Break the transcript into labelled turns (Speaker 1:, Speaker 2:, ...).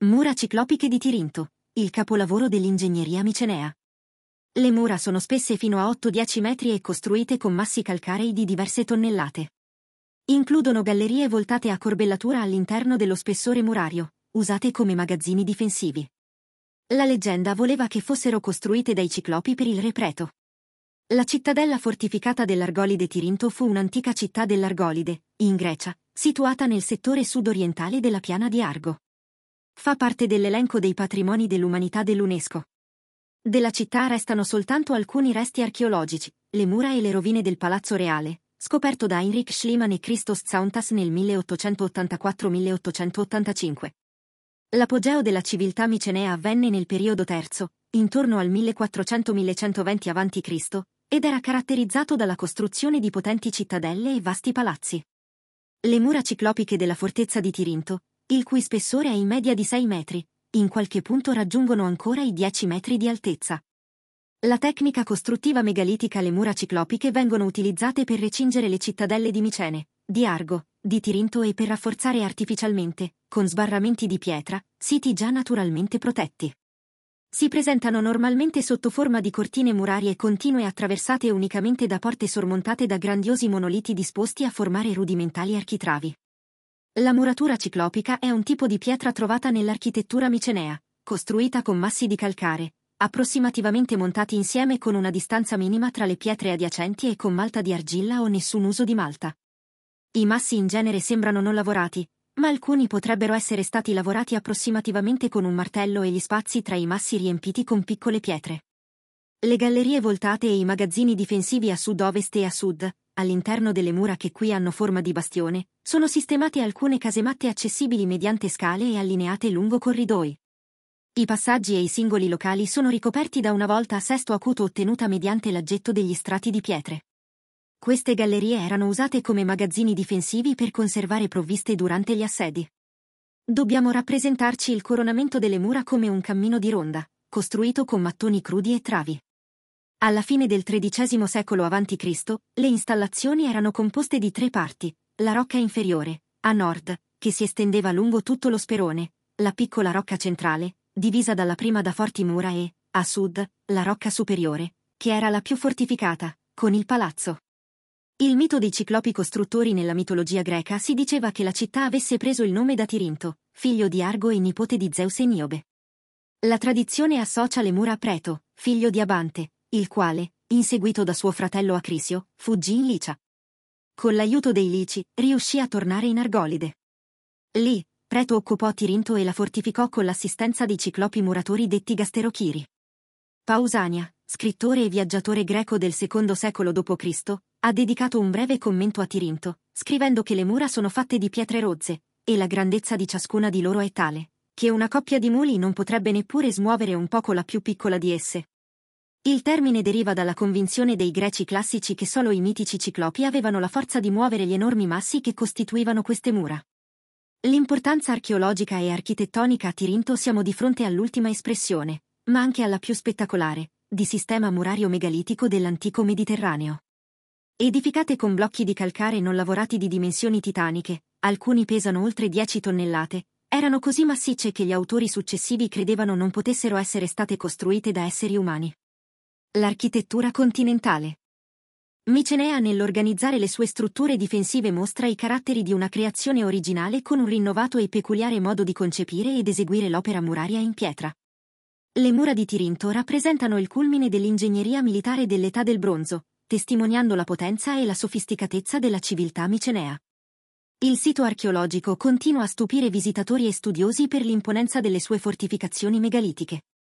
Speaker 1: Mura ciclopiche di Tirinto, il capolavoro dell'ingegneria micenea. Le mura sono spesse fino a 8-10 metri e costruite con massi calcarei di diverse tonnellate. Includono gallerie voltate a corbellatura all'interno dello spessore murario, usate come magazzini difensivi. La leggenda voleva che fossero costruite dai ciclopi per il re Preto. La cittadella fortificata dell'Argolide Tirinto fu un'antica città dell'Argolide, in Grecia, situata nel settore sud-orientale della piana di Argo. Fa parte dell'elenco dei patrimoni dell'umanità dell'UNESCO. Della città restano soltanto alcuni resti archeologici, le mura e le rovine del Palazzo Reale, scoperto da Heinrich Schliemann e Christos Tsaontas nel 1884-1885. L'apogeo della civiltà micenea avvenne nel periodo terzo, intorno al 1400-1120 a.C., ed era caratterizzato dalla costruzione di potenti cittadelle e vasti palazzi. Le mura ciclopiche della fortezza di Tirinto, il cui spessore è in media di 6 metri, in qualche punto raggiungono ancora i 10 metri di altezza. La tecnica costruttiva megalitica. Le mura ciclopiche vengono utilizzate per recingere le cittadelle di Micene, di Argo, di Tirinto e per rafforzare artificialmente, con sbarramenti di pietra, siti già naturalmente protetti. Si presentano normalmente sotto forma di cortine murarie continue attraversate unicamente da porte sormontate da grandiosi monoliti disposti a formare rudimentali architravi. La muratura ciclopica è un tipo di pietra trovata nell'architettura micenea, costruita con massi di calcare, approssimativamente montati insieme con una distanza minima tra le pietre adiacenti e con malta di argilla o nessun uso di malta. I massi in genere sembrano non lavorati, ma alcuni potrebbero essere stati lavorati approssimativamente con un martello e gli spazi tra i massi riempiti con piccole pietre. Le gallerie voltate e i magazzini difensivi a sud-ovest e a sud, all'interno delle mura che qui hanno forma di bastione, sono sistemate alcune casematte accessibili mediante scale e allineate lungo corridoi. I passaggi e i singoli locali sono ricoperti da una volta a sesto acuto ottenuta mediante l'aggetto degli strati di pietre. Queste gallerie erano usate come magazzini difensivi per conservare provviste durante gli assedi. Dobbiamo rappresentarci il coronamento delle mura come un cammino di ronda, costruito con mattoni crudi e travi. Alla fine del XIII secolo a.C., le installazioni erano composte di 3 parti: la rocca inferiore, a nord, che si estendeva lungo tutto lo sperone, la piccola rocca centrale, divisa dalla prima da forti mura e, a sud, la rocca superiore, che era la più fortificata, con il palazzo. Il mito dei ciclopi costruttori. Nella mitologia greca si diceva che la città avesse preso il nome da Tirinto, figlio di Argo e nipote di Zeus e Niobe. La tradizione associa le mura a Preto, figlio di Abante, il quale, inseguito da suo fratello Acrisio, fuggì in Licia. Con l'aiuto dei Lici, riuscì a tornare in Argolide. Lì, Preto occupò Tirinto e la fortificò con l'assistenza dei ciclopi muratori detti Gasterochiri. Pausania, scrittore e viaggiatore greco del II secolo d.C., ha dedicato un breve commento a Tirinto, scrivendo che le mura sono fatte di pietre rozze, e la grandezza di ciascuna di loro è tale, che una coppia di muli non potrebbe neppure smuovere un poco la più piccola di esse. Il termine deriva dalla convinzione dei greci classici che solo i mitici ciclopi avevano la forza di muovere gli enormi massi che costituivano queste mura. L'importanza archeologica e architettonica. A Tirinto siamo di fronte all'ultima espressione, ma anche alla più spettacolare, di sistema murario megalitico dell'antico Mediterraneo. Edificate con blocchi di calcare non lavorati di dimensioni titaniche, alcuni pesano oltre 10 tonnellate, erano così massicce che gli autori successivi credevano non potessero essere state costruite da esseri umani. L'architettura continentale. Micenea nell'organizzare le sue strutture difensive mostra i caratteri di una creazione originale con un rinnovato e peculiare modo di concepire ed eseguire l'opera muraria in pietra. Le mura di Tirinto rappresentano il culmine dell'ingegneria militare dell'età del bronzo, testimoniando la potenza e la sofisticatezza della civiltà micenea. Il sito archeologico continua a stupire visitatori e studiosi per l'imponenza delle sue fortificazioni megalitiche.